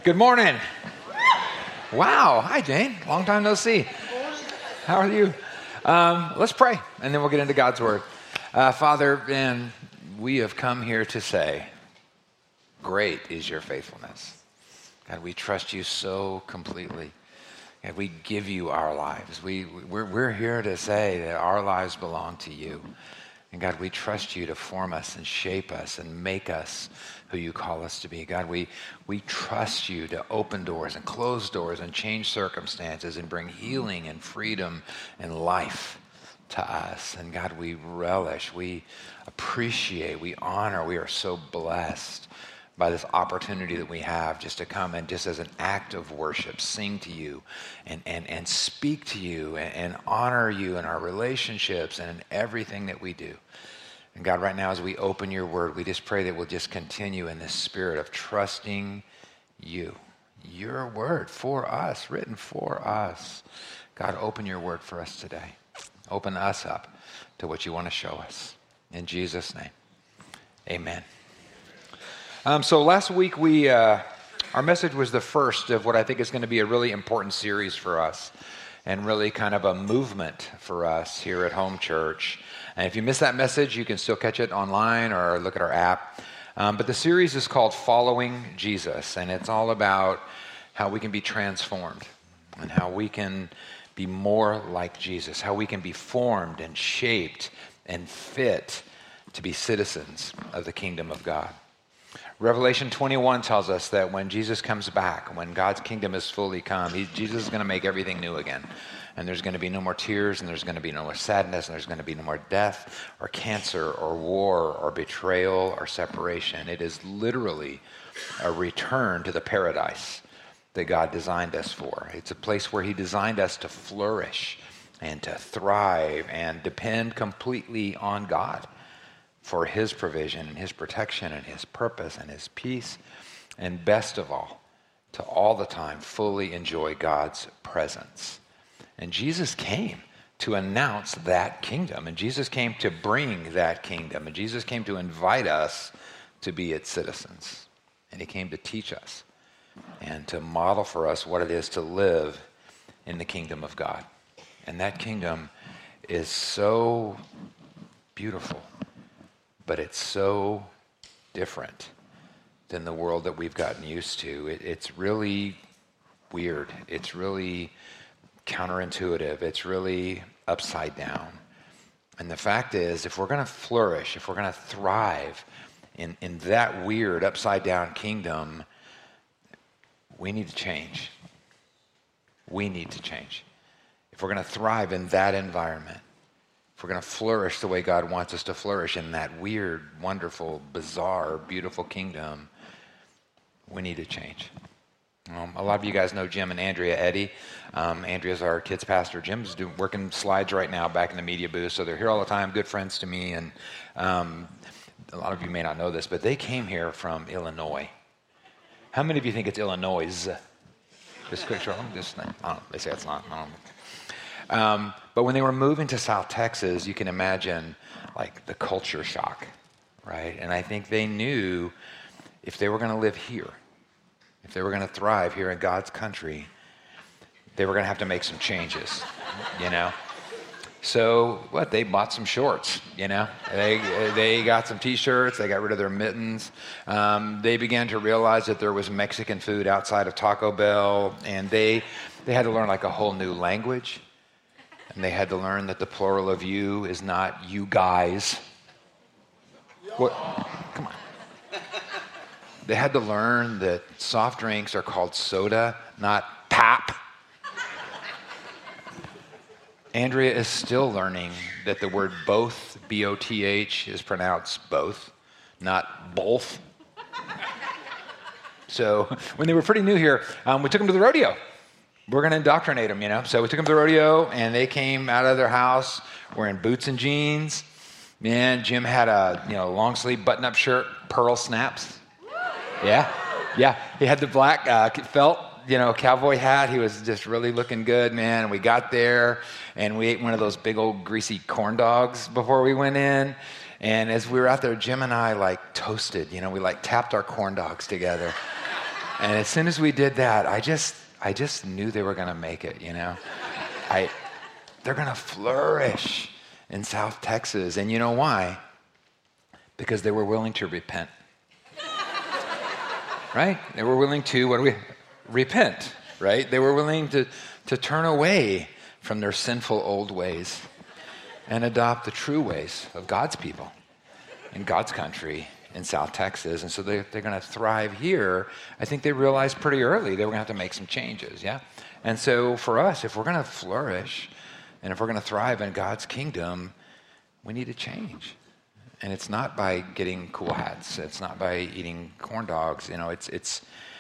Good morning. Wow. Hi, Jane. Long time no see. How are you? Let's pray, and then we'll get into God's Word. Father, and we have come here to say, great is your faithfulness. God, we trust you so completely. God, we give you our lives. We're here to say that our lives belong to you. And God, we trust you to form us and shape us and make us who you call us to be. God, we trust you to open doors and close doors and change circumstances and bring healing and freedom and life to us. And God, we relish, we appreciate, we honor, we are so blessed by this opportunity that we have just to come and just as an act of worship, sing to you and speak to you and honor you in our relationships and in everything that we do. And God, right now as we open your word, we just pray that we'll just continue in this spirit of trusting you. Your word for us, written for us. God, open your word for us today. Open us up to what you want to show us. In Jesus' name, amen. So last week our message was the first of what I think is going to be a really important series for us and really kind of a movement for us here at Home Church. And if you missed that message, you can still catch it online or look at our app. But the series is called Following Jesus, and it's all about how we can be transformed and how we can be more like Jesus, how we can be formed and shaped and fit to be citizens of the kingdom of God. Revelation 21 tells us that when Jesus comes back, when God's kingdom is fully come, Jesus is going to make everything new again. And there's going to be no more tears, and there's going to be no more sadness, and there's going to be no more death or cancer or war or betrayal or separation. It is literally a return to the paradise that God designed us for. It's a place where he designed us to flourish and to thrive and depend completely on God for his provision and his protection and his purpose and his peace, and best of all, to all the time fully enjoy God's presence. And Jesus came to announce that kingdom, and Jesus came to bring that kingdom, and Jesus came to invite us to be its citizens, and he came to teach us and to model for us what it is to live in the kingdom of God. And that kingdom is so beautiful, but it's so different than the world that we've gotten used to. It's really weird. It's really counterintuitive. It's really upside down. And the fact is, if we're going to flourish, if we're going to thrive in that weird upside down kingdom, we need to change. We need to change. If we're going to thrive in that environment, if we're going to flourish the way God wants us to flourish in that weird, wonderful, bizarre, beautiful kingdom, we need to change. A lot of you guys know Jim and Andrea Eddy. Andrea's our kids pastor. Jim's working slides right now back in the media booth, so they're here all the time, good friends to me. And a lot of you may not know this, but they came here from Illinois. How many of you think it's Illinois? Just quick, they say it's not. I don't know. But when they were moving to South Texas, you can imagine like the culture shock, right? And I think they knew if they were going to live here, if they were going to thrive here in God's country, they were going to have to make some changes, you know? So they bought some shorts, you know? They got some T-shirts, they got rid of their mittens. They began to realize that there was Mexican food outside of Taco Bell, and they had to learn like a whole new language. And they had to learn that the plural of you is not you guys. What? Come on. They had to learn that soft drinks are called soda, not pap. Andrea is still learning that the word both, B-O-T-H, is pronounced both, not both. So when they were pretty new here, we took them to the rodeo. We're going to indoctrinate them, you know. So we took them to the rodeo, and they came out of their house wearing boots and jeans. Man, Jim had a long sleeve button-up shirt, pearl snaps. Yeah. He had the black felt, cowboy hat. He was just really looking good, man. And we got there, and we ate one of those big old greasy corn dogs before we went in. And as we were out there, Jim and I toasted. We tapped our corn dogs together. And as soon as we did that, I just knew they were going to make it, you know. They're going to flourish in South Texas. And you know why? Because they were willing to repent. Right? They were willing to, repent, right? They were willing to turn away from their sinful old ways and adopt the true ways of God's people in God's country in South Texas. And so they're going to thrive here. I think they realized pretty early they were going to have to make some changes, yeah? And so for us, if we're going to flourish and if we're going to thrive in God's kingdom, we need to change. And it's not by getting cool hats. It's not by eating corn dogs. You know, it's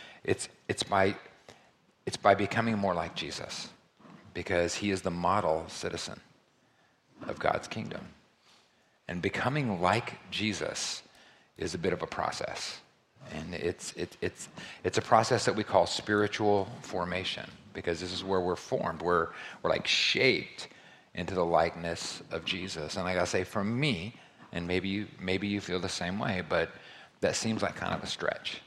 by becoming more like Jesus, because he is the model citizen of God's kingdom. And becoming like Jesus is a bit of a process. And it's a process that we call spiritual formation, because this is where we're formed. We're like shaped into the likeness of Jesus. And I gotta say, for me, and maybe you feel the same way, but that seems like kind of a stretch.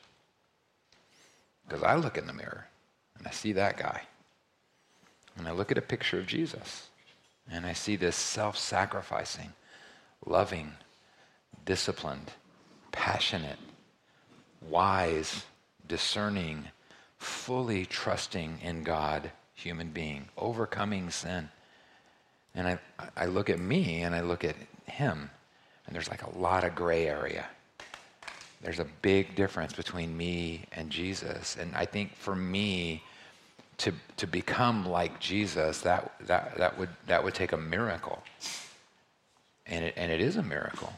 Because I look in the mirror and I see that guy. And I look at a picture of Jesus and I see this self-sacrificing, loving, disciplined, passionate, wise, discerning, fully trusting in God human being, overcoming sin. And I look at me and I look at him, and there's like a lot of gray area. There's a big difference between me and Jesus. And I think for me to become like Jesus, that would take a miracle. And it is a miracle.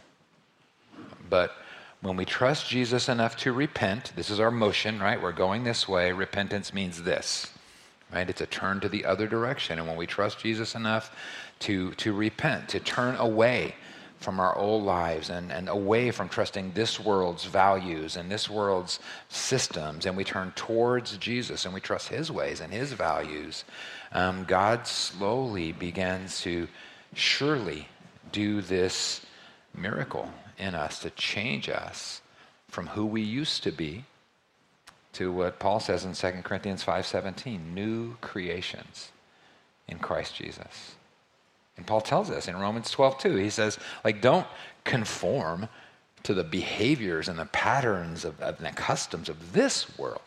But when we trust Jesus enough to repent, this is our motion, right? We're going this way. Repentance means this, right? It's a turn to the other direction. And when we trust Jesus enough to repent, to turn away from our old lives and away from trusting this world's values and this world's systems, and we turn towards Jesus and we trust his ways and his values, God slowly begins to surely do this miracle in us to change us from who we used to be to what Paul says in 2 Corinthians 5:17, new creations in Christ Jesus. And Paul tells us in Romans 12:2, he says, like, don't conform to the behaviors and the patterns of the customs of this world,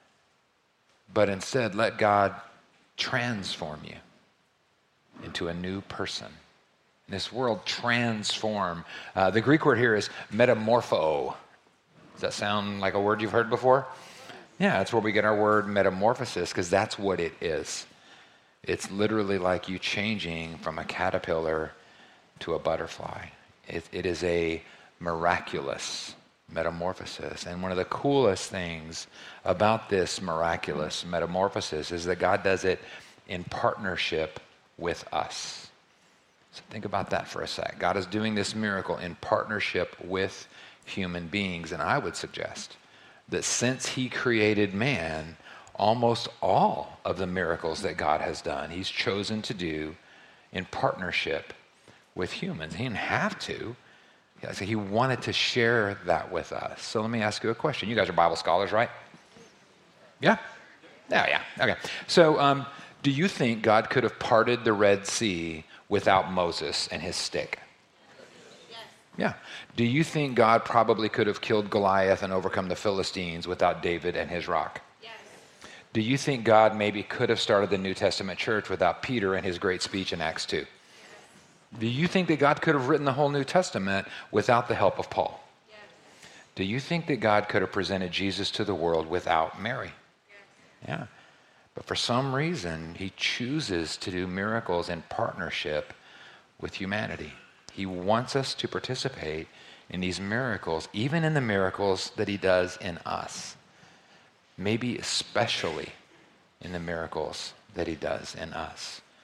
but instead let God transform you into a new person. This world transform. The Greek word here is metamorpho. Does that sound like a word you've heard before? Yeah, that's where we get our word metamorphosis, because that's what it is. It's literally like you changing from a caterpillar to a butterfly. It is a miraculous metamorphosis. And one of the coolest things about this miraculous metamorphosis is that God does it in partnership with us. So think about that for a sec. God is doing this miracle in partnership with human beings. And I would suggest that since he created man, almost all of the miracles that God has done, he's chosen to do in partnership with humans. He didn't have to. He wanted to share that with us. So let me ask you a question. You guys are Bible scholars, right? Yeah? Yeah. Okay. So do you think God could have parted the Red Sea without Moses and his stick? Yes. Yeah. Do you think God probably could have killed Goliath and overcome the Philistines without David and his rock? Yes. Do you think God maybe could have started the New Testament church without Peter and his great speech in Acts 2? Yes. Do you think that God could have written the whole New Testament without the help of Paul? Yes. Do you think that God could have presented Jesus to the world without Mary? Yes. Yeah. But for some reason, he chooses to do miracles in partnership with humanity. He wants us to participate in these miracles, even in the miracles that he does in us. Maybe especially in the miracles that he does in us.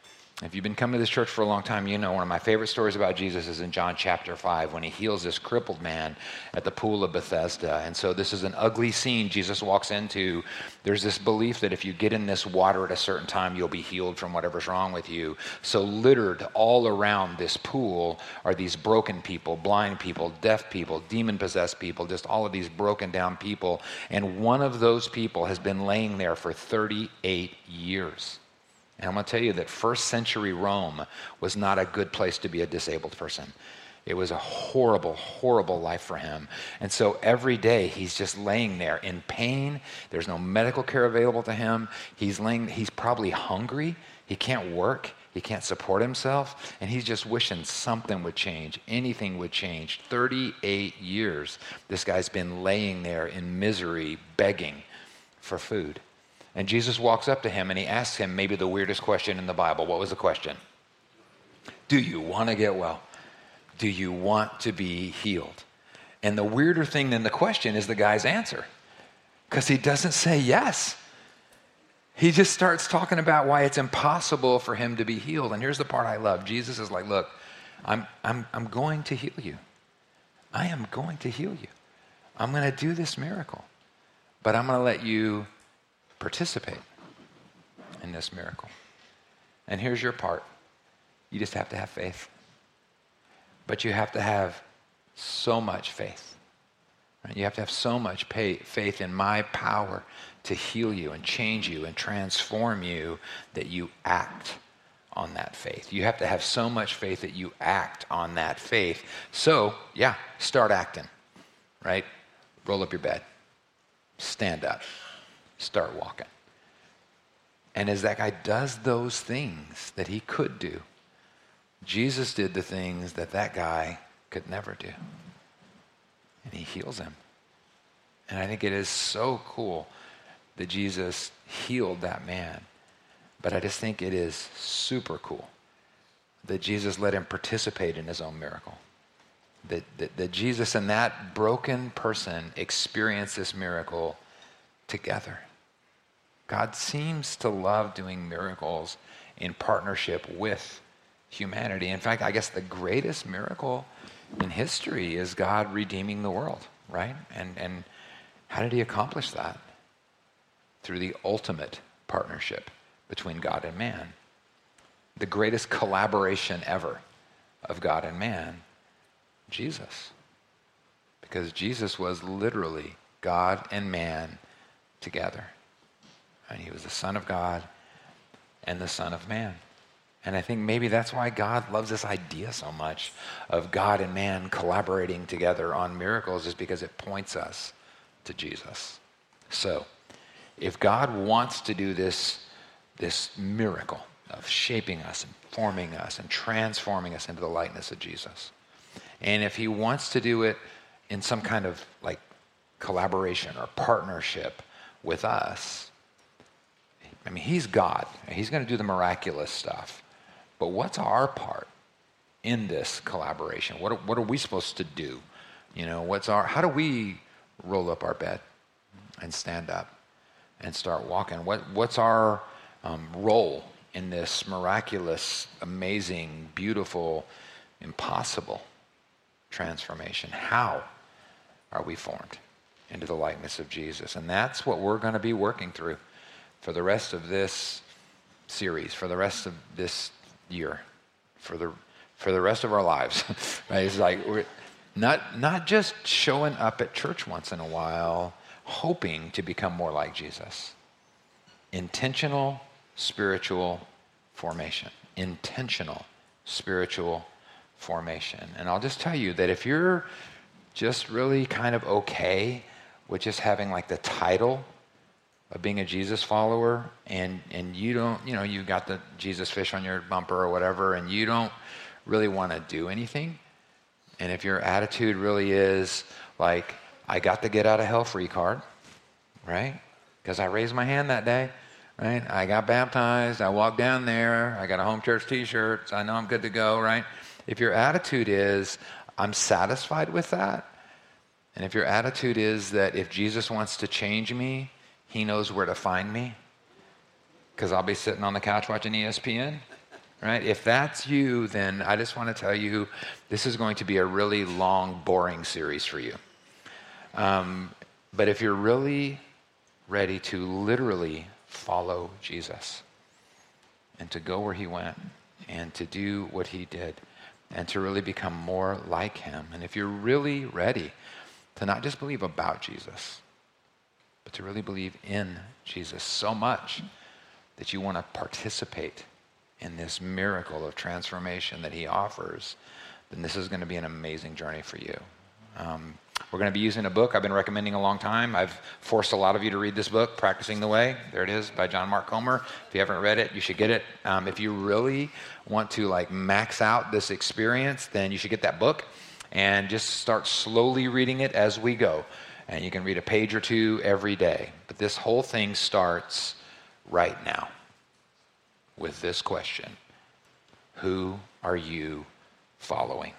If you've been coming to this church for a long time, you know one of my favorite stories about Jesus is in John chapter 5 when he heals this crippled man at the pool of Bethesda. And so this is an ugly scene Jesus walks into. There's this belief that if you get in this water at a certain time, you'll be healed from whatever's wrong with you. So littered all around this pool are these broken people, blind people, deaf people, demon-possessed people, just all of these broken down people. And one of those people has been laying there for 38 years. And I'm going to tell you that first century Rome was not a good place to be a disabled person. It was a horrible, horrible life for him. And so every day he's just laying there in pain. There's no medical care available to him. He's probably hungry. He can't work. He can't support himself. And he's just wishing something would change. Anything would change. 38 years this guy's been laying there in misery, begging for food. And Jesus walks up to him and he asks him maybe the weirdest question in the Bible. What was the question? Do you want to get well? Do you want to be healed? And the weirder thing than the question is the guy's answer. Because he doesn't say yes. He just starts talking about why it's impossible for him to be healed. And here's the part I love. Jesus is like, look, I'm going to heal you. I am going to heal you. I'm going to do this miracle. But I'm going to let you participate in this miracle. And here's your part. You just have to have faith. But you have to have so much faith. Right? You have to have so much faith in my power to heal you and change you and transform you that you act on that faith. You have to have so much faith that you act on that faith. So, yeah, start acting, right? Roll up your bed. Stand up. Start walking. And as that guy does those things that he could do, Jesus did the things that that guy could never do. And he heals him. And I think it is so cool that Jesus healed that man. But I just think it is super cool that Jesus let him participate in his own miracle. That Jesus and that broken person experienced this miracle together. God seems to love doing miracles in partnership with humanity. In fact, I guess the greatest miracle in history is God redeeming the world, right? And how did he accomplish that? Through the ultimate partnership between God and man. The greatest collaboration ever of God and man, Jesus. Because Jesus was literally God and man together. And he was the Son of God and the Son of Man. And I think maybe that's why God loves this idea so much of God and man collaborating together on miracles, is because it points us to Jesus. So, if God wants to do this miracle of shaping us and forming us and transforming us into the likeness of Jesus, and if he wants to do it in some kind of like collaboration or partnership with us, I mean, he's God. He's going to do the miraculous stuff. But what's our part in this collaboration? What are we supposed to do? You know, how do we roll up our bed and stand up and start walking? What's our role in this miraculous, amazing, beautiful, impossible transformation? How are we formed into the likeness of Jesus? And that's what we're going to be working through for the rest of this series, for the rest of this year, for the rest of our lives. Right? It's like we're not just showing up at church once in a while, hoping to become more like Jesus. Intentional spiritual formation. Intentional spiritual formation. And I'll just tell you that if you're just really kind of okay with just having like the title of being a Jesus follower, and you don't, you got the Jesus fish on your bumper or whatever, and you don't really want to do anything, and if your attitude really is like, I got the get out of hell free card, right? Because I raised my hand that day, right? I got baptized, I walked down there, I got a home church t-shirt, so I know I'm good to go, right? If your attitude is, I'm satisfied with that, and if your attitude is that if Jesus wants to change me, he knows where to find me, because I'll be sitting on the couch watching ESPN, right? If that's you, then I just want to tell you, this is going to be a really long, boring series for you. But if you're really ready to literally follow Jesus and to go where he went and to do what he did and to really become more like him, and if you're really ready to not just believe about Jesus, but to really believe in Jesus so much that you want to participate in this miracle of transformation that he offers, then this is going to be an amazing journey for you. We're going to be using a book I've been recommending a long time. I've forced a lot of you to read this book, Practicing the Way. There it is, by John Mark Comer. If you haven't read it, you should get it. If you really want to max out this experience, then you should get that book and just start slowly reading it as we go. And you can read a page or two every day. But this whole thing starts right now with this question: who are you following?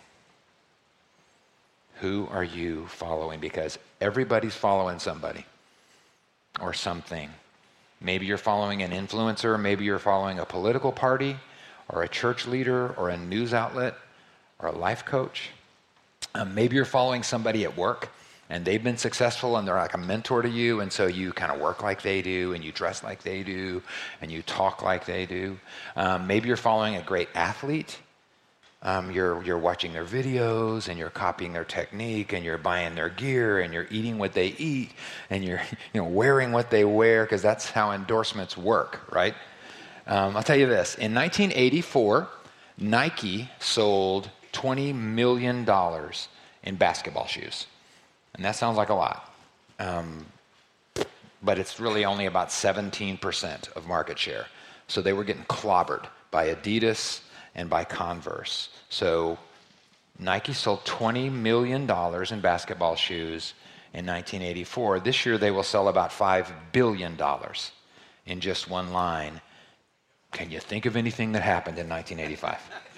Who are you following? Because everybody's following somebody or something. Maybe you're following an influencer, maybe you're following a political party or a church leader or a news outlet or a life coach. Maybe you're following somebody at work and they've been successful and they're like a mentor to you, and so you kind of work like they do and you dress like they do and you talk like they do. Maybe you're following a great athlete. You're watching their videos and you're copying their technique and you're buying their gear and you're eating what they eat and you're wearing what they wear, because that's how endorsements work, right? I'll tell you this. In 1984, Nike sold $20 million in basketball shoes. And that sounds like a lot. But it's really only about 17% of market share. So they were getting clobbered by Adidas and by Converse. So Nike sold $20 million in basketball shoes in 1984. This year they will sell about $5 billion in just one line. Can you think of anything that happened in 1985?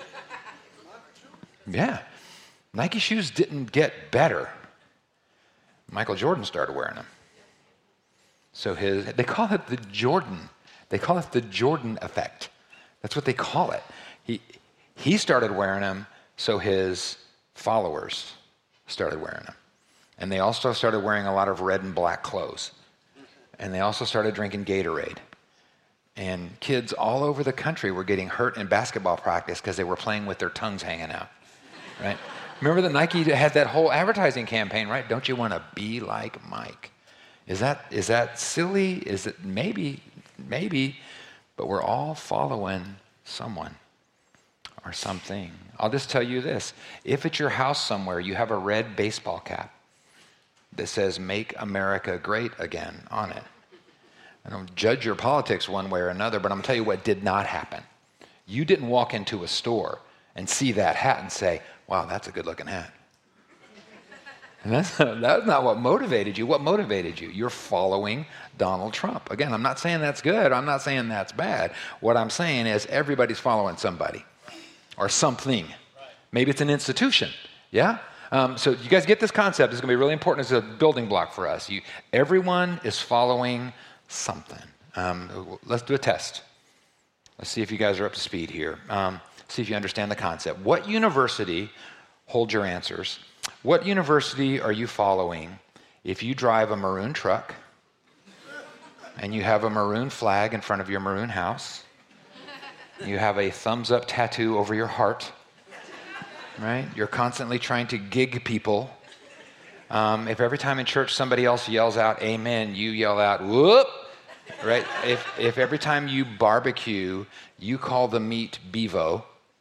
Yeah. Nike shoes didn't get better. Michael Jordan started wearing them. So they call it the Jordan. They call it the Jordan effect. That's what they call it. He started wearing them, so his followers started wearing them. And they also started wearing a lot of red and black clothes. And they also started drinking Gatorade. And kids all over the country were getting hurt in basketball practice because they were playing with their tongues hanging out, right? Remember that Nike had that whole advertising campaign, right? Don't you want to be like Mike? Is that silly? Is it maybe, but we're all following someone or something. I'll just tell you this. If at your house somewhere you have a red baseball cap that says "Make America Great Again" on it, I don't judge your politics one way or another, but I'm going to tell you what did not happen. You didn't walk into a store and see that hat and say, "Wow, that's a good-looking hat." And that's not what motivated you. What motivated you? You're following Donald Trump. Again, I'm not saying that's good. I'm not saying that's bad. What I'm saying is everybody's following somebody or something. Maybe it's an institution. Yeah? So you guys get this concept. It's going to be really important as a building block for us. Everyone is following something. Let's do a test. Let's see if you guys are up to speed here. See if you understand the concept. What university, hold your answers, what university are you following if you drive a maroon truck and you have a maroon flag in front of your maroon house, you have a thumbs up tattoo over your heart, right? You're constantly trying to gig people. If every time in church somebody else yells out amen, you yell out whoop, right? If every time you barbecue, you call the meat bevo,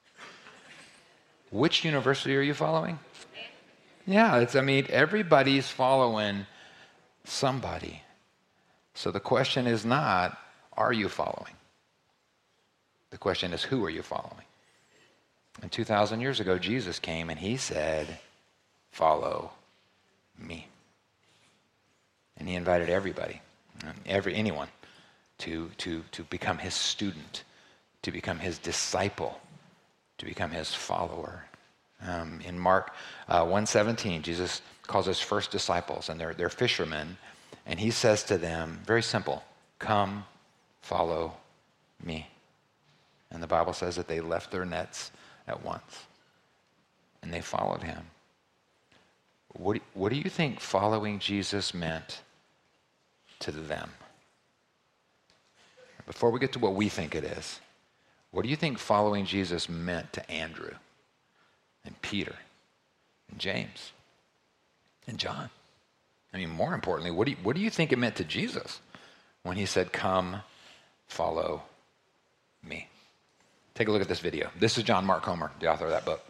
which university are you following? Yeah, everybody's following somebody. So the question is not, are you following? The question is, who are you following? And 2,000 years ago, Jesus came and he said, follow me. And he invited everybody, anyone, to become his student, to become his disciple, to become his follower. In Mark 1:17, Jesus calls his first disciples, and they're fishermen, and he says to them, very simple, come, follow me. And the Bible says that they left their nets at once and they followed him. What do you think following Jesus meant to them? Before we get to what we think it is, what do you think following Jesus meant to Andrew and Peter and James and John? I mean, more importantly, what do you think it meant to Jesus when he said, "Come, follow me"? Take a look at this video. This is John Mark Comer, the author of that book.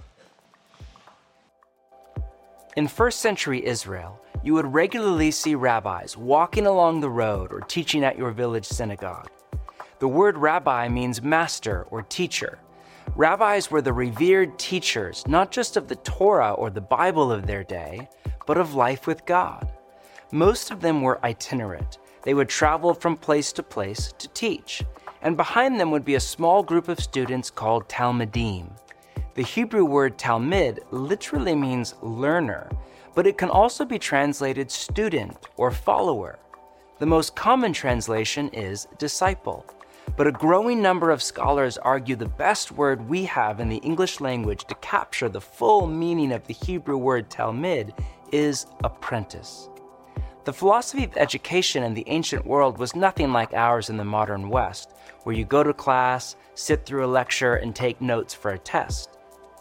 In first century Israel, you would regularly see rabbis walking along the road or teaching at your village synagogue. The word rabbi means master or teacher. Rabbis were the revered teachers, not just of the Torah or the Bible of their day, but of life with God. Most of them were itinerant. They would travel from place to place to teach, and behind them would be a small group of students called Talmidim. The Hebrew word Talmid literally means learner, but it can also be translated student or follower. The most common translation is disciple, but a growing number of scholars argue the best word we have in the English language to capture the full meaning of the Hebrew word Talmid is apprentice. The philosophy of education in the ancient world was nothing like ours in the modern West, where you go to class, sit through a lecture, and take notes for a test.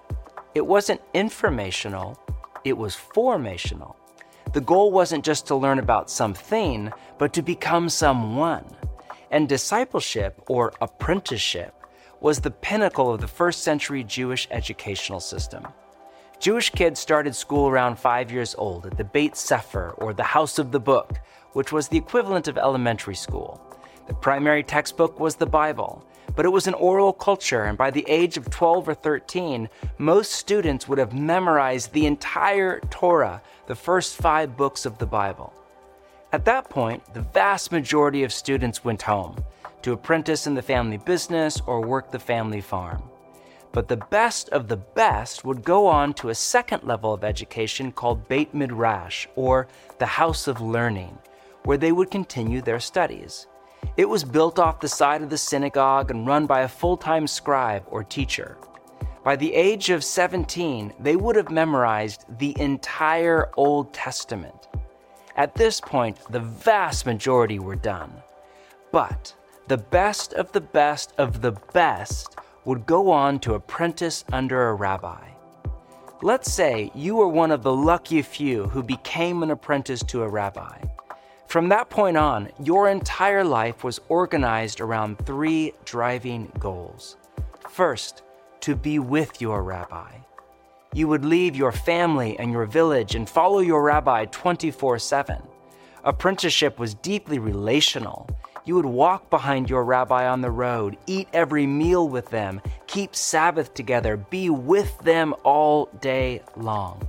It wasn't informational, it was formational. The goal wasn't just to learn about something, but to become someone. And discipleship, or apprenticeship, was the pinnacle of the first century Jewish educational system. Jewish kids started school around 5 years old at the Beit Sefer, or the House of the Book, which was the equivalent of elementary school. The primary textbook was the Bible, but it was an oral culture, and by the age of 12 or 13, most students would have memorized the entire Torah, the first 5 books of the Bible. At that point, the vast majority of students went home to apprentice in the family business or work the family farm. But the best of the best would go on to a second level of education called Beit Midrash, or the House of Learning, where they would continue their studies. It was built off the side of the synagogue and run by a full-time scribe or teacher. By the age of 17, they would have memorized the entire Old Testament. At this point, the vast majority were done. But the best of the best of the best would go on to apprentice under a rabbi. Let's say you were one of the lucky few who became an apprentice to a rabbi. From that point on, your entire life was organized around 3 driving goals. First, to be with your rabbi. You would leave your family and your village and follow your rabbi 24/7. Apprenticeship was deeply relational. You would walk behind your rabbi on the road, eat every meal with them, keep Sabbath together, be with them all day long.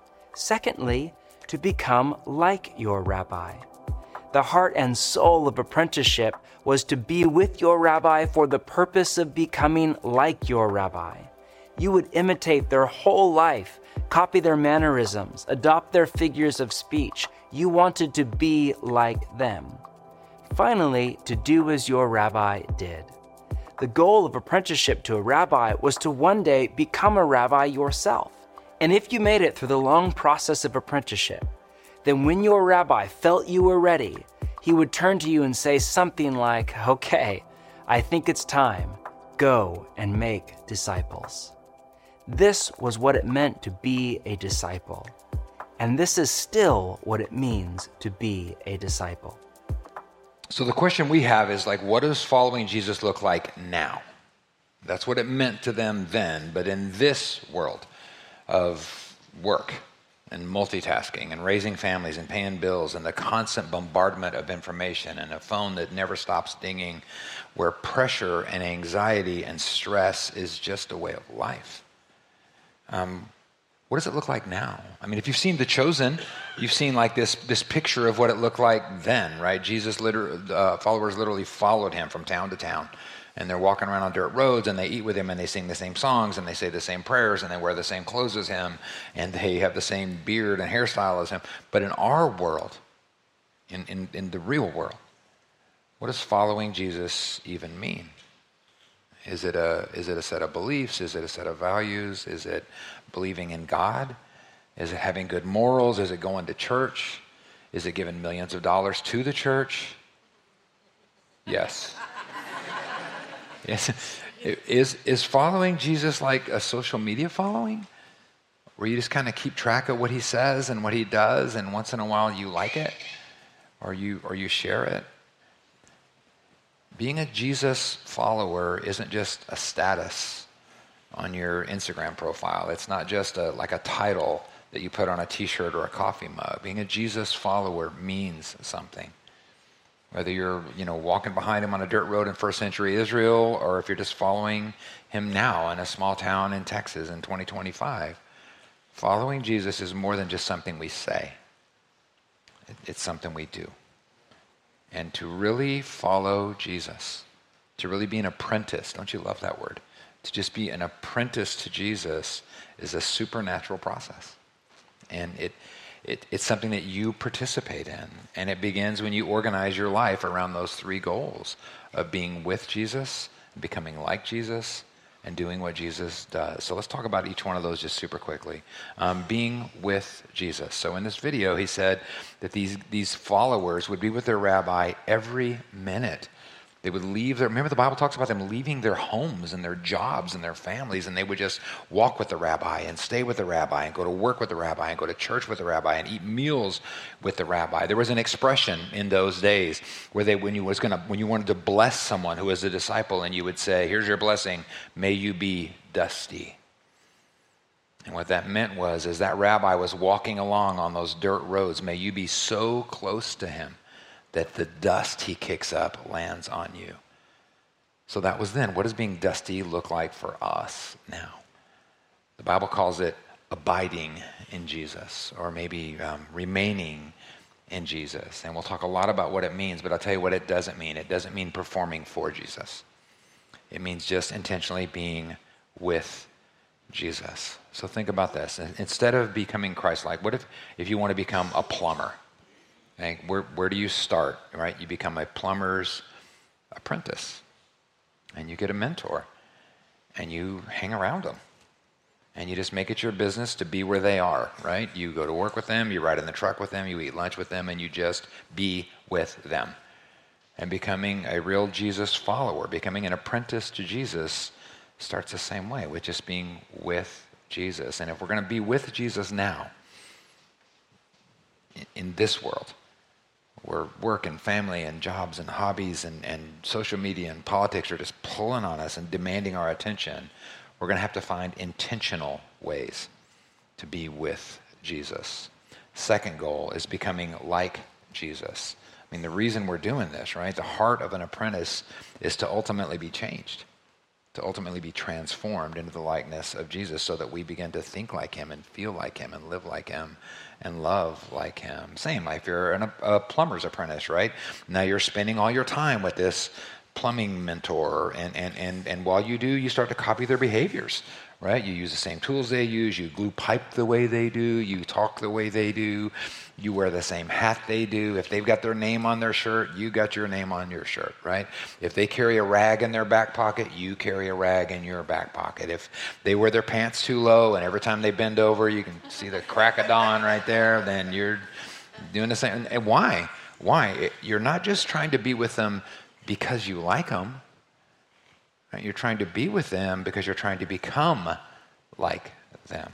Secondly, to become like your rabbi. The heart and soul of apprenticeship was to be with your rabbi for the purpose of becoming like your rabbi. You would imitate their whole life, copy their mannerisms, adopt their figures of speech. You wanted to be like them. Finally, to do as your rabbi did. The goal of apprenticeship to a rabbi was to one day become a rabbi yourself. And if you made it through the long process of apprenticeship, then when your rabbi felt you were ready, he would turn to you and say something like, "Okay, I think it's time. Go and make disciples." This was what it meant to be a disciple. And this is still what it means to be a disciple. So the question we have is what does following Jesus look like now? That's what it meant to them then, but in this world of work and multitasking and raising families and paying bills and the constant bombardment of information and a phone that never stops dinging, where pressure and anxiety and stress is just a way of life. What does it look like now? I mean, if you've seen The Chosen, you've seen this picture of what it looked like then, right? Jesus, followers literally followed him from town to town. And they're walking around on dirt roads, and they eat with him, and they sing the same songs, and they say the same prayers, and they wear the same clothes as him, and they have the same beard and hairstyle as him. But in our world, in the real world, what does following Jesus even mean? Is it a set of beliefs? Is it a set of values? Is it believing in God? Is it having good morals? Is it going to church? Is it giving millions of dollars to the church? Yes. Yes. Is following Jesus like a social media following? Where you just kind of keep track of what he says and what he does, and once in a while you like it, or you share it? Being a Jesus follower isn't just a status on your Instagram profile. It's not just like a title that you put on a t-shirt or a coffee mug. Being a Jesus follower means something. Whether you're, walking behind him on a dirt road in first century Israel, or if you're just following him now in a small town in Texas in 2025, following Jesus is more than just something we say. It's something we do. And to really follow Jesus, to really be an apprentice, don't you love that word? To just be an apprentice to Jesus is a supernatural process. And it's something that you participate in. And it begins when you organize your life around those three goals of being with Jesus, becoming like Jesus, and doing what Jesus does. So let's talk about each one of those just super quickly. Being with Jesus. So in this video, he said that these followers would be with their rabbi every minute. They would leave remember the Bible talks about them leaving their homes and their jobs and their families, and they would just walk with the rabbi and stay with the rabbi and go to work with the rabbi and go to church with the rabbi and eat meals with the rabbi. There was an expression in those days where when you wanted to bless someone who was a disciple, and you would say, "Here's your blessing, may you be dusty." And what that meant was, as that rabbi was walking along on those dirt roads, may you be so close to him that the dust he kicks up lands on you. So that was then. What does being dusty look like for us now? The Bible calls it abiding in Jesus, or maybe remaining in Jesus. And we'll talk a lot about what it means, but I'll tell you what it doesn't mean. It doesn't mean performing for Jesus. It means just intentionally being with Jesus. So think about this. Instead of becoming Christ-like, what if you want to become a plumber? Okay, where do you start, right? You become a plumber's apprentice, and you get a mentor, and you hang around them, and you just make it your business to be where they are, right? You go to work with them, you ride in the truck with them, you eat lunch with them, and you just be with them. And becoming a real Jesus follower, becoming an apprentice to Jesus, starts the same way, with just being with Jesus. And if we're going to be with Jesus now, in this world, where work and family and jobs and hobbies and social media and politics are just pulling on us and demanding our attention, we're going to have to find intentional ways to be with Jesus. Second goal is becoming like Jesus. I mean, the reason we're doing this, right? The heart of an apprentice is to ultimately be changed, to ultimately be transformed into the likeness of Jesus, so that we begin to think like him and feel like him and live like him and love like him. Same, like if you're a plumber's apprentice, right? Now you're spending all your time with this plumbing mentor, and while you do, you start to copy their behaviors, right? You use the same tools they use, you glue pipe the way they do, you talk the way they do, you wear the same hat they do. If they've got their name on their shirt, you got your name on your shirt, right? If they carry a rag in their back pocket, you carry a rag in your back pocket. If they wear their pants too low and every time they bend over, you can see the crack of dawn right there, then you're doing the same. And why? Why? You're not just trying to be with them because you like them. Right? You're trying to be with them because you're trying to become like them.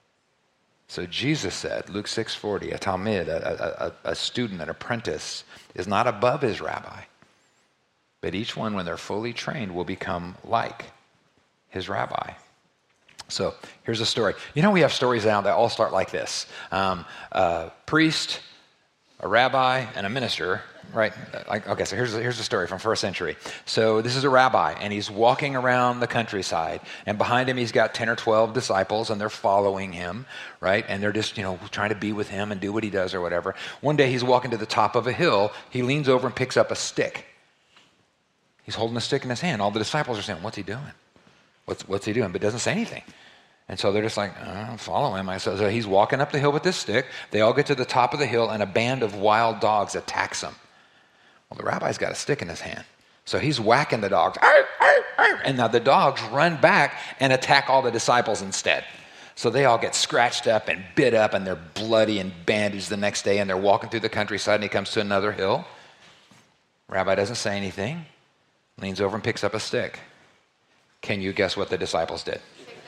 So Jesus said, Luke 6:40, a talmid, a student, an apprentice, is not above his rabbi, but each one, when they're fully trained, will become like his rabbi. So here's a story. You know, we have stories now that all start like this. A priest, a rabbi, and a minister, right? Okay, so here's a story from first century. So this is a rabbi, and he's walking around the countryside, and behind him he's got 10 or 12 disciples, and they're following him, right? And they're just, trying to be with him and do what he does or whatever. One day he's walking to the top of a hill. He leans over and picks up a stick. He's holding a stick in his hand. All the disciples are saying, "What's he doing? What's he doing?" But doesn't say anything. And so they're just like, follow him. So he's walking up the hill with this stick. They all get to the top of the hill, and a band of wild dogs attacks him. Well, the rabbi's got a stick in his hand. So he's whacking the dogs. Arr, arr, arr. And now the dogs run back and attack all the disciples instead. So they all get scratched up and bit up, and they're bloody and bandaged the next day, and they're walking through the countryside, and he comes to another hill. Rabbi doesn't say anything, leans over and picks up a stick. Can you guess what the disciples did?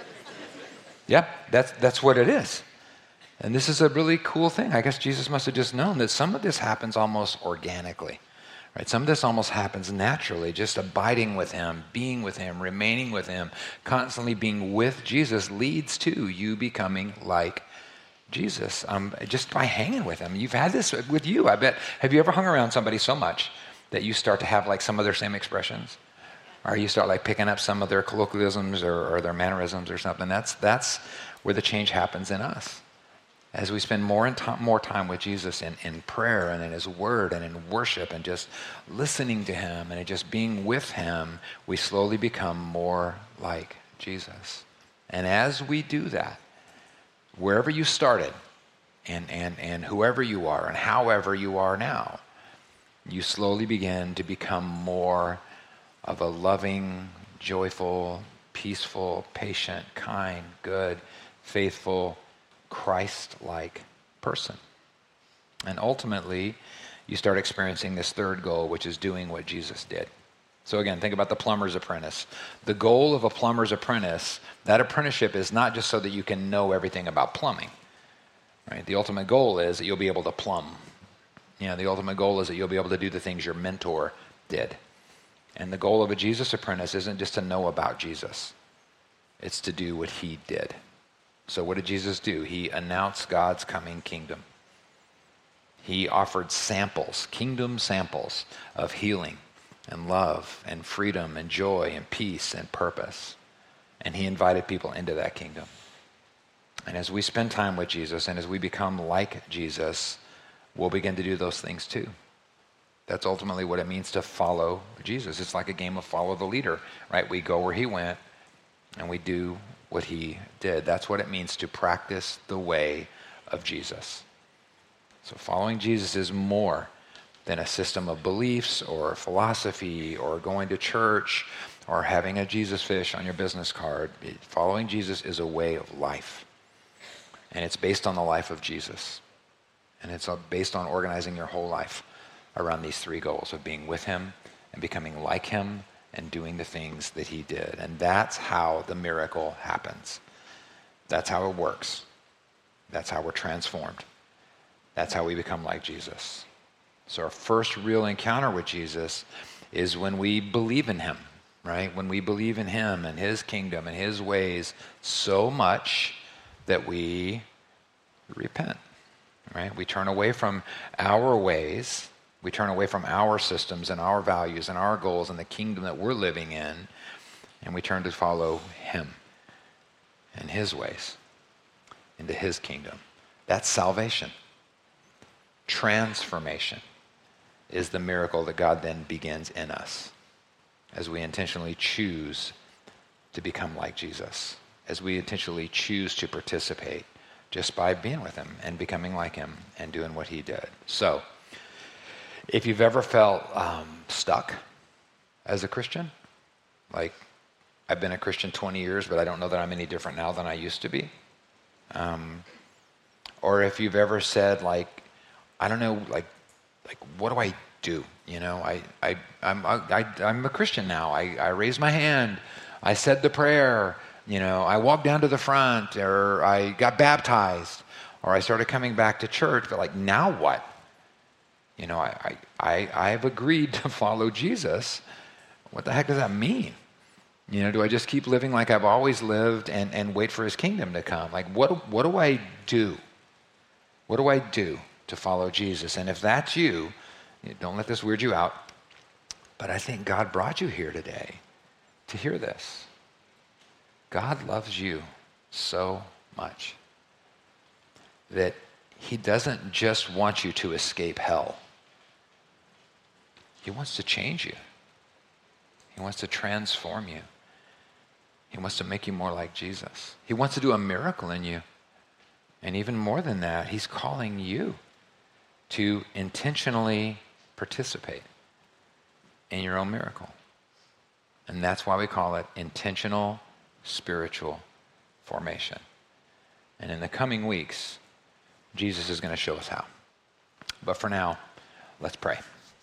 Yeah, that's what it is. And this is a really cool thing. I guess Jesus must have just known that some of this happens almost organically. Right? Some of this almost happens naturally, just abiding with him, being with him, remaining with him, constantly being with Jesus leads to you becoming like Jesus, just by hanging with him. You've had this with you, I bet. Have you ever hung around somebody so much that you start to have like some of their same expressions? Or you start like picking up some of their colloquialisms or their mannerisms or something? That's where the change happens in us. As we spend more time with Jesus in prayer and in his word and in worship and just listening to him and just being with him, we slowly become more like Jesus. And as we do that, wherever you started and whoever you are and however you are now, you slowly begin to become more of a loving, joyful, peaceful, patient, kind, good, faithful, Christ-like person. And ultimately, you start experiencing this third goal, which is doing what Jesus did. So again, think about the plumber's apprentice. The goal of a plumber's apprentice, that apprenticeship is not just so that you can know everything about plumbing. Right? The ultimate goal is that you'll be able to plumb. The ultimate goal is that you'll be able to do the things your mentor did. And the goal of a Jesus apprentice isn't just to know about Jesus. It's to do what he did. So what did Jesus do? He announced God's coming kingdom. He offered samples, kingdom samples of healing and love and freedom and joy and peace and purpose. And he invited people into that kingdom. And as we spend time with Jesus and as we become like Jesus, we'll begin to do those things too. That's ultimately what it means to follow Jesus. It's like a game of follow the leader, right? We go where he went and we do what he did. That's what it means to practice the way of Jesus. So following Jesus is more than a system of beliefs or philosophy or going to church or having a Jesus fish on your business card. Following Jesus is a way of life. And it's based on the life of Jesus. And it's based on organizing your whole life around these three goals of being with him and becoming like him and doing the things that he did. And that's how the miracle happens. That's how it works. That's how we're transformed. That's how we become like Jesus. So our first real encounter with Jesus is when we believe in him, right? When we believe in him and his kingdom and his ways so much that we repent, right? We turn away from our ways. We turn away from our systems and our values and our goals and the kingdom that we're living in, and we turn to follow him and his ways into his kingdom. That's salvation. Transformation is the miracle that God then begins in us as we intentionally choose to become like Jesus, as we intentionally choose to participate just by being with him and becoming like him and doing what he did. So, if you've ever felt stuck as a Christian, like I've been a Christian 20 years, but I don't know that I'm any different now than I used to be. Or if you've ever said like, I don't know, like what do I do? I'm a Christian now. I raised my hand. I said the prayer. I walked down to the front, or I got baptized, or I started coming back to church. But like, now what? I've agreed to follow Jesus. What the heck does that mean? Do I just keep living like I've always lived and wait for his kingdom to come? Like, what do I do? What do I do to follow Jesus? And if that's you, don't let this weird you out. But I think God brought you here today to hear this. God loves you so much that he doesn't just want you to escape hell. He wants to change you. He wants to transform you. He wants to make you more like Jesus. He wants to do a miracle in you. And even more than that, he's calling you to intentionally participate in your own miracle. And that's why we call it intentional spiritual formation. And in the coming weeks, Jesus is going to show us how. But for now, let's pray.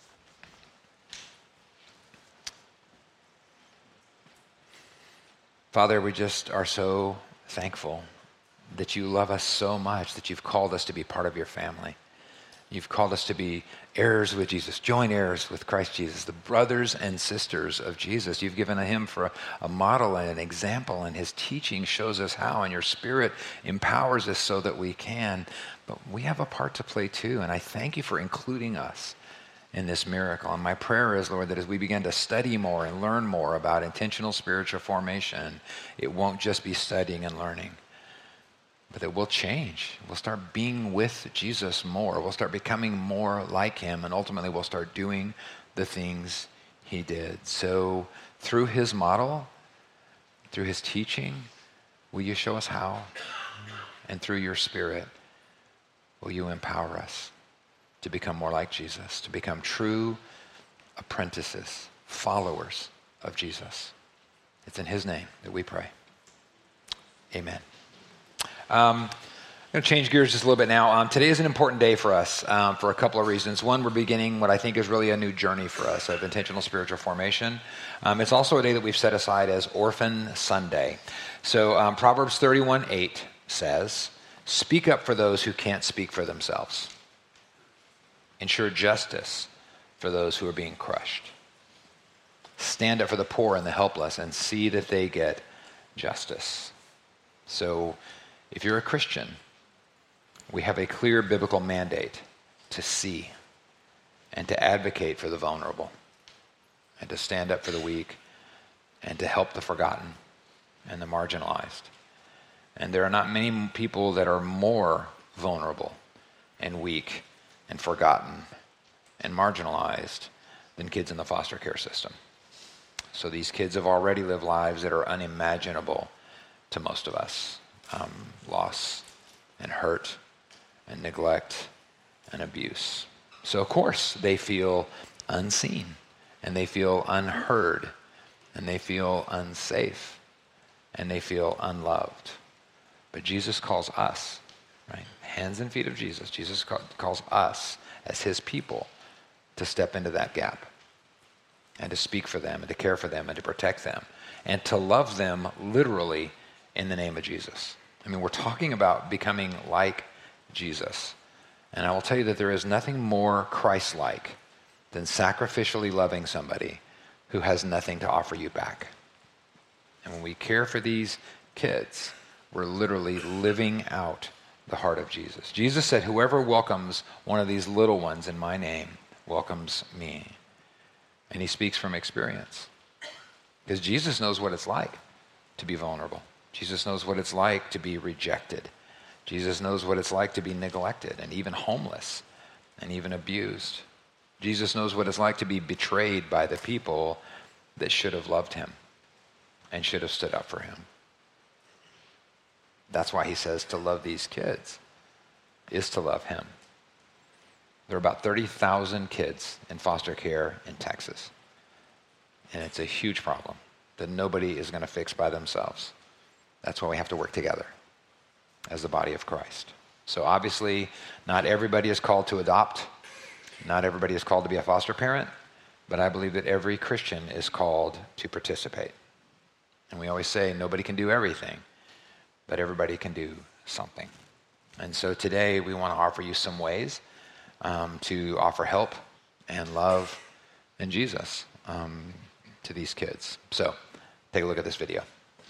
Father, we just are so thankful that you love us so much, that you've called us to be part of your family. You've called us to be heirs with Jesus, joint heirs with Christ Jesus, the brothers and sisters of Jesus. You've given him for a model and an example, and his teaching shows us how, and your Spirit empowers us so that we can. But we have a part to play too, and I thank you for including us in this miracle. And my prayer is, Lord, that as we begin to study more and learn more about intentional spiritual formation, it won't just be studying and learning, but that we'll change. We'll start being with Jesus more. We'll start becoming more like him, and ultimately we'll start doing the things he did. So through his model, through his teaching, will you show us how? And through your Spirit, will you empower us to become more like Jesus, to become true apprentices, followers of Jesus? It's in his name that we pray. Amen. I'm going to change gears just a little bit now. Today is an important day for us for a couple of reasons. One, we're beginning what I think is really a new journey for us of intentional spiritual formation. It's also a day that we've set aside as Orphan Sunday. So Proverbs 31:8 says, "Speak up for those who can't speak for themselves. Ensure justice for those who are being crushed. Stand up for the poor and the helpless and see that they get justice." So if you're a Christian, we have a clear biblical mandate to see and to advocate for the vulnerable and to stand up for the weak and to help the forgotten and the marginalized. And there are not many people that are more vulnerable and weak and forgotten and marginalized than kids in the foster care system. So these kids have already lived lives that are unimaginable to most of us. Loss and hurt and neglect and abuse. So of course they feel unseen and they feel unheard and they feel unsafe and they feel unloved. But Jesus calls us, right? Hands and feet of Jesus. Jesus calls us as his people to step into that gap and to speak for them and to care for them and to protect them and to love them literally in the name of Jesus. I mean, we're talking about becoming like Jesus. And I will tell you that there is nothing more Christ-like than sacrificially loving somebody who has nothing to offer you back. And when we care for these kids, we're literally living out the heart of Jesus. Jesus said, "Whoever welcomes one of these little ones in my name welcomes me." And he speaks from experience. Because Jesus knows what it's like to be vulnerable. Jesus knows what it's like to be rejected. Jesus knows what it's like to be neglected and even homeless and even abused. Jesus knows what it's like to be betrayed by the people that should have loved him and should have stood up for him. That's why he says to love these kids is to love him. There are about 30,000 kids in foster care in Texas. And it's a huge problem that nobody is going to fix by themselves. That's why we have to work together as the body of Christ. So obviously, not everybody is called to adopt. Not everybody is called to be a foster parent. But I believe that every Christian is called to participate. And we always say nobody can do everything, but everybody can do something. And so today we want to offer you some ways to offer help and love and Jesus to these kids. So take a look at this video.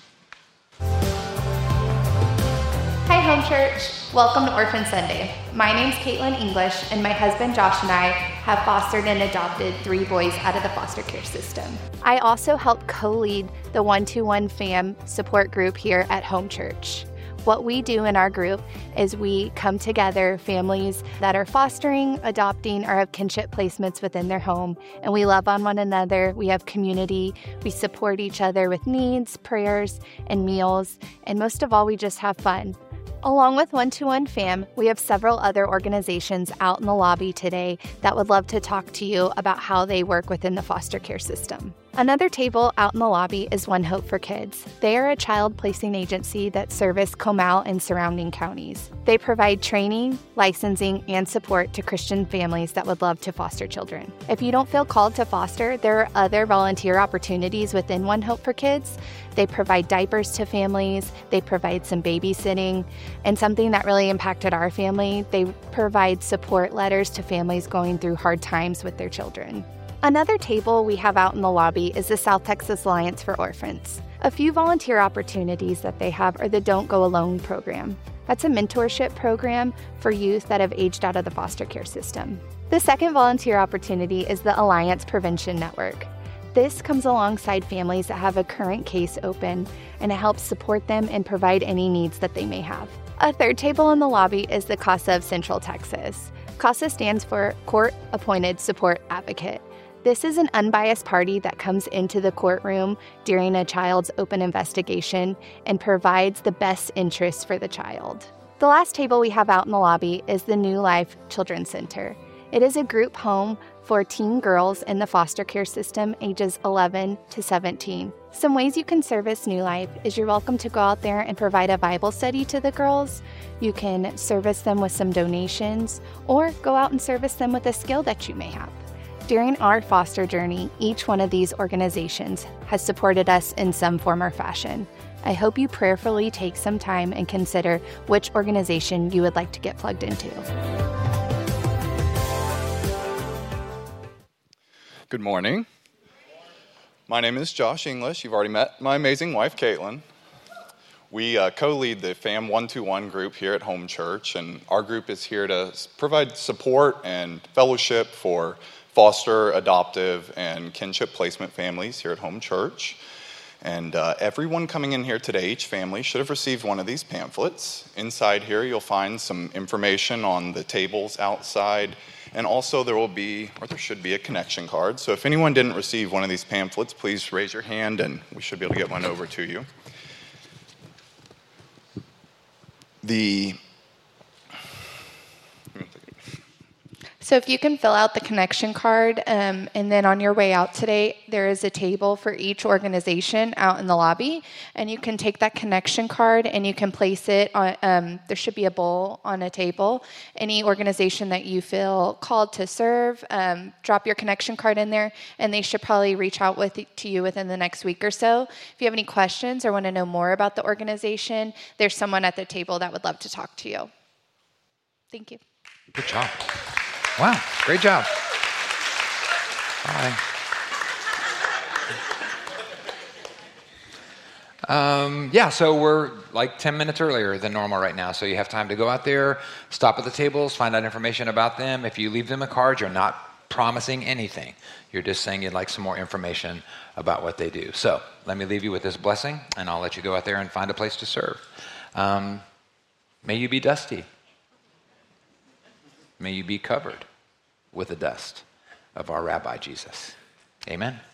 Hi, Home Church. Welcome to Orphan Sunday. My name's Caitlin English, and my husband Josh and I have fostered and adopted 3 boys out of the foster care system. I also help co-lead the 121 Fam support group here at Home Church. What we do in our group is we come together, families that are fostering, adopting, or have kinship placements within their home, and we love on one another. We have community. We support each other with needs, prayers, and meals, and most of all, we just have fun. Along with One-to-One Fam, we have several other organizations out in the lobby today that would love to talk to you about how they work within the foster care system. Another table out in the lobby is One Hope for Kids. They are a child placing agency that service Comal and surrounding counties. They provide training, licensing, and support to Christian families that would love to foster children. If you don't feel called to foster, there are other volunteer opportunities within One Hope for Kids. They provide diapers to families, they provide some babysitting, and something that really impacted our family, they provide support letters to families going through hard times with their children. Another table we have out in the lobby is the South Texas Alliance for Orphans. A few volunteer opportunities that they have are the Don't Go Alone program. That's a mentorship program for youth that have aged out of the foster care system. The second volunteer opportunity is the Alliance Prevention Network. This comes alongside families that have a current case open, and it helps support them and provide any needs that they may have. A third table in the lobby is the CASA of Central Texas. CASA stands for Court Appointed Support Advocate. This is an unbiased party that comes into the courtroom during a child's open investigation and provides the best interests for the child. The last table we have out in the lobby is the New Life Children's Center. It is a group home for teen girls in the foster care system ages 11 to 17. Some ways you can service New Life is you're welcome to go out there and provide a Bible study to the girls. You can service them with some donations, or go out and service them with a skill that you may have. During our foster journey, each one of these organizations has supported us in some form or fashion. I hope you prayerfully take some time and consider which organization you would like to get plugged into. Good morning. My name is Josh English. You've already met my amazing wife, Caitlin. We co-lead the FAM 121 group here at Home Church, and our group is here to provide support and fellowship for foster, adoptive, and kinship placement families here at Home Church. And everyone coming in here today, each family, should have received one of these pamphlets. Inside here, you'll find some information on the tables outside, and also there should be a connection card. So if anyone didn't receive one of these pamphlets, please raise your hand, and we should be able to get one over to you. So if you can fill out the connection card, and then on your way out today, there is a table for each organization out in the lobby, and you can take that connection card and you can place it on, there should be a bowl on a table. Any organization that you feel called to serve, drop your connection card in there, and they should probably reach out to you within the next week or so. If you have any questions or want to know more about the organization, there's someone at the table that would love to talk to you. Thank you. Good job. Wow, great job. Hi. So we're like 10 minutes earlier than normal right now. So you have time to go out there, stop at the tables, find out information about them. If you leave them a card, you're not promising anything. You're just saying you'd like some more information about what they do. So let me leave you with this blessing, and I'll let you go out there and find a place to serve. May you be dusty. May you be covered with the dust of our Rabbi Jesus. Amen.